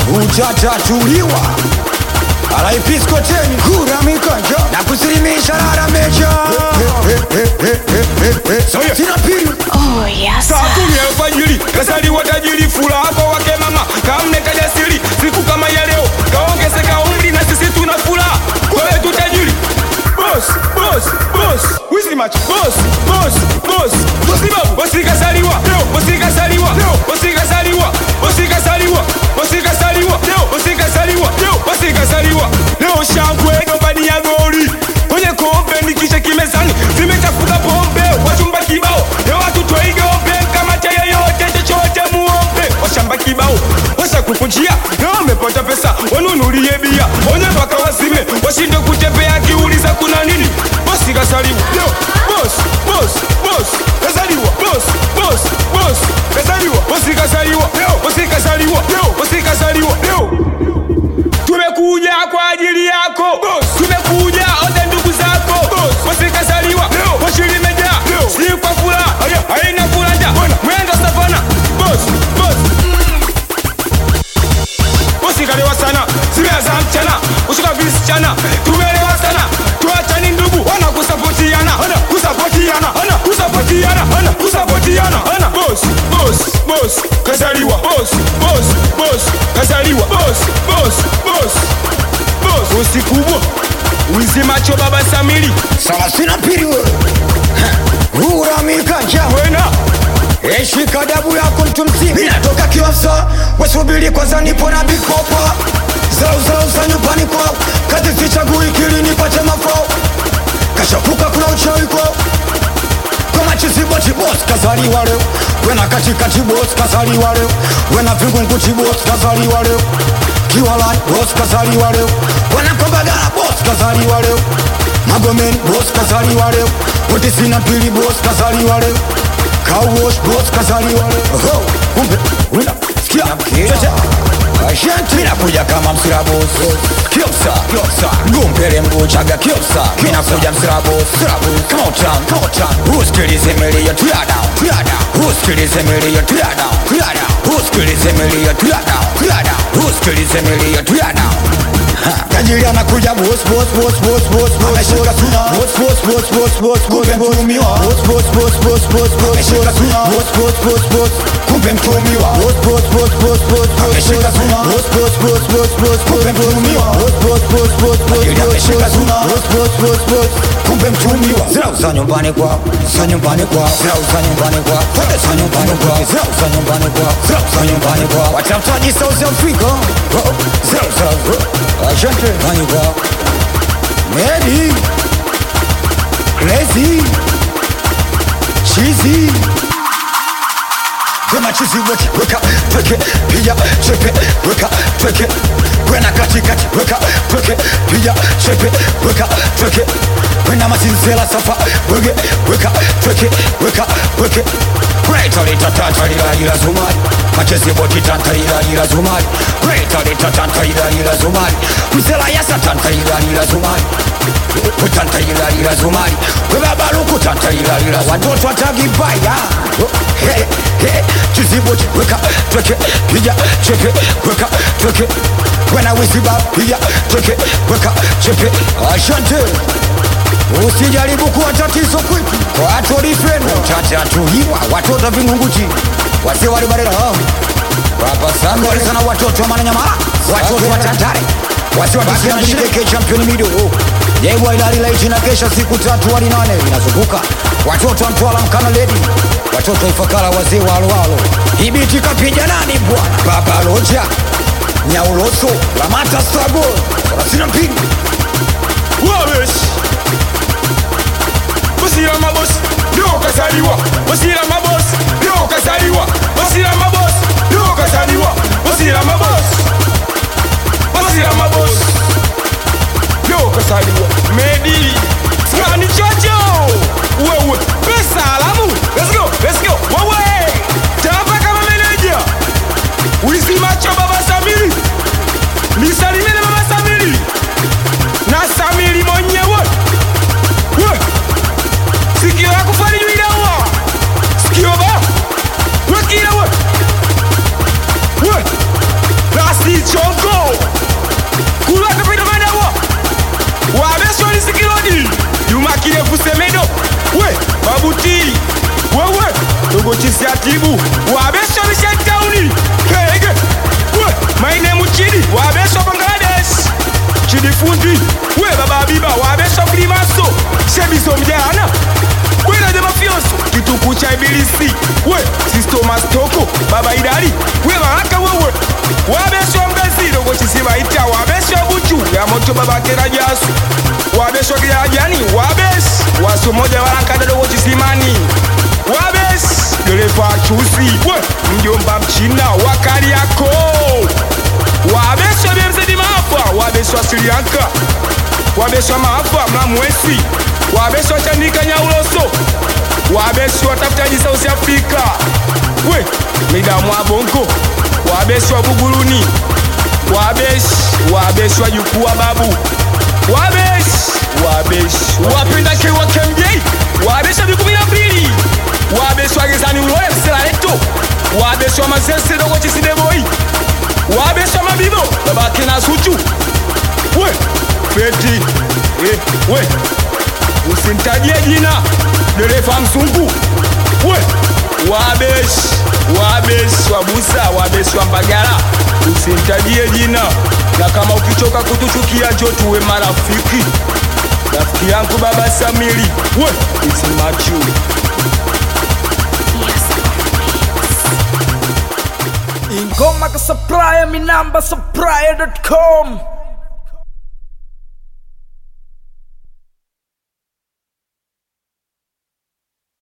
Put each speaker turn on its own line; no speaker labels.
Utatachuliwa Alaipiskoteni kura mikanja na kusilimisha rara meja Sina pili
Oh yes
Sakuni ya fajili Kasali watajili furaha kwa wake mama Kamne kajasili siku kama ya leo Kaongezeka umri na sisi tuna furaha Kwa wetu tajili Boss, boss, boss Wizi match Boss, boss, boss Boss ni babu Boss kasaliwa Boss kasaliwa Boss kasaliwa Boss kasaliwa Boss kasaliwa Boss kasaliwa Boss kasaliwa Leo shangwe nobody ya goli Kwenye kombe nikisha kimezani Zimechafuka pombe Wachumba kibao Leo watu tuige ombe Kama chaya yote chochote muombe Washamba kibao Washa kukujia Leo mepata pesa Wanunulie bia Onye paka wasime Washinde kutembea kiuliza kuna nini Bosi kasaliwa Leo Boss Boss Boss Kasaliwa Boss Boss Boss Kasaliwa Bosi kasaliwa Leo Bosi kasaliwa Leo Bosi kasaliwa Leo Tumekuja kwa ajili yako Boss Tumekuja ote ndugu zako Boss Bosi kasaliwa Leo Bosi limejaa Leo Si kwa furaha Haina furaha Mwenda savana Boss Boss Bosi kalewa sana Zimeaza mchana Ushuka visichana Tumelewa sana Tuachani ndugu Wana kusapotiana Kusapotiana Kusapotiana Kusapotiana Boss Boss Boss Kasaliwa Boss Boss Boss Kasaliwa Boss Boss Boss Boss Bosi kubwa Wizi macho baba Samili
Sawa sina pili Ura mikanja
Wena
Shika dabu yako mtu mzima Minatoka kiwasa Wasubili kwanza nipo na bikopa Zau za nyumbani kwao Kazi sichagui kili nipate mafao Kashapuka kuna uchawi kwao Kama chiziboti boss kazaliwa leo Wena katikati boss kazaliwa leo Wena vingunguti boss kazaliwa leo Kiwalani boss kazaliwa leo Wena kombagala boss kazaliwa leo Magomeni boss kazaliwa leo Wote sina pili boss kazaliwa leo Kawosh boss kazaliwa leo Kumbe, wina, sikia, chote Ashanti mina kuja kama msira boss Kiosa, gumpere mguchaga kiosa Mina kuja msira boss Come on town Uskilize milio tear down Uskilize milio tear down Uskilize milio tear down Uskilize milio tear down Kajili anakuja boss Ameshika suna Boss Kumbe mtumiwa Boss Ameshika suna Boss Kumbe mtumiwa Boss Ameshika suna Boss Kumbe mtumiwa Kajili ameshika suna Boss Kumbe mtumiwa Zirau za nyumbani kwa Zirau za nyumbani kwa Zirau za nyumbani kwa Watafutaji South Africa Zirau Asante Nani kwa Medi Crazy Cheesy Wema chizi weka Tweke Pia chepe Weka Tweke Wena katikati Weka Tweke Pia chepe Weka Tweke Wena masinzela safa Weka Tweke Weka Tweke Greater lita tanta ila zumari Machezi boti tanta ila zumari Greater tanta ila zumari Mzela yasa tanta ila zumari Tanta ila zumari Weba baluku tanta ila watoto watagibaya Chiziboti weka tweke Pija chepe weka tweke Wena wisiba pija tweke weka chepe Asante Usijaribu kuwa tatizo kwetu Kwa watu walifendo Tatatuliwa Watoto vingunguti Wase walibarela Papa Sango walisana watoto wa Mananyamala Watoto wa Tantare Wase wabisia na shireke championi mido Yewa ilalila ichi na kesha siku 3 hadi 8 inazunguka Watoto wa Mtwala Mkana Lady Watoto Ifakala wazee wa Aloalo Ibiti kapija nani bwana Baba Loja Nyauloso Lamata Strabo Rasina Mpini
Wawesh Basira mabos Leo kasaliwa Basira mabos Leo kasaliwa Basira mabos Leo kasaliwa Basira mabos Basira mabos Leo kasaliwa Medi Skani chocho Wewe Pesa alamu Let's go Wewe Tapa kama meneja Wizi macho baba Samiri Nisalimene baba Samiri Na Samiri mwenyewe Sikio yako fari juida uwa Sikio ba Wekile we Last MC Chongo Kulu akapenda madawa Wabeso alisikilodi Juma kirefu semedo We babuti Wewe Dogo chisi atibu Wabeso alishantauni Hege We my name Chidi Wabeso Bangladesh Chidi fundi We baba Habiba Wabeso Primaso Shebiso mjana We na jema fioso Kituku cha ibilisi We Sisto Mastoko Baba Idari We baraka wewe Wabeso mgazi Dogo chisi maita Wabeso buchu Ya moto baba kera jasu Wabeso kia jani Wabes Waso moja walankada dogo chisi mani Wabes Gerefa chusi We Mjomba mchina Wakari yako Wabeso bemzedi maafa Wabeso Sirianka Wabeso maafa Mlamwesi Wabeso Chanika Nyauloso Wabeso watafutaji South Africa We Midamu wa Bongo Wabeso Buguruni Wabeso Yukua Babu Wabeso Wapenda kewa KMJ Wabeso Bikubila Wabeso Agezani Uloe Mselareto Wabeso Mazese Dogo Chisideboi Wabeso Mabibo Babake na Suchu We Beti We Usintajie jina Derefa Msungu We Wabeso Wabusa Wabeso Mbagala Usintajie jina Na kama ukichoka kutuchukia njoo tuwe marafiki Rafiki yangu baba Samiri We It's Machu
Ingoma ka supplier, mi namba supplier.com